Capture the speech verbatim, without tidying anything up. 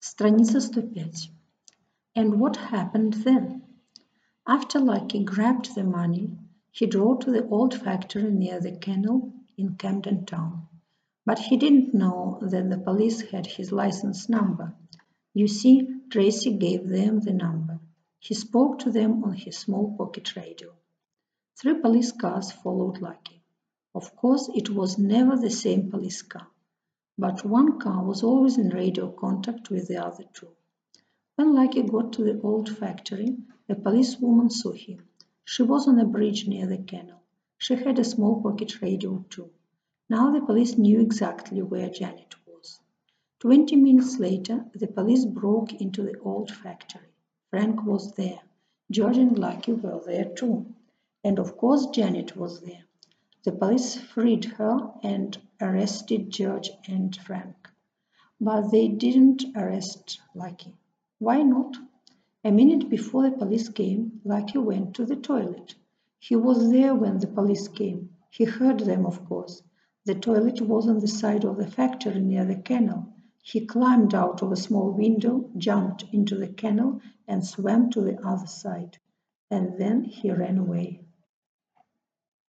Страница сто пять. And what happened then? After Lucky grabbed the money, he drove to the old factory near the canal in Camden Town. But he didn't know that the police had his license number. You see, Tracy gave them the number. He spoke to them on his small pocket radio. Three police cars followed Lucky. Of course, it was never the same police car, but one car was always in radio contact with the other two. When Lucky got to the old factory, a policewoman saw him. She was on a bridge near the canal. She had a small pocket radio too. Now the police knew exactly where Janet was. Twenty minutes later, the police broke into the old factory. Frank was there. George and Lucky were there too. And of course Janet was there. The police freed her and arrested George and Frank. But they didn't arrest Lucky. Why not? A minute before the police came, Lucky went to the toilet. He was there when the police came. He heard them, of course. The toilet was on the side of the factory near the canal. He climbed out of a small window, jumped into the canal, and swam to the other side. And then he ran away.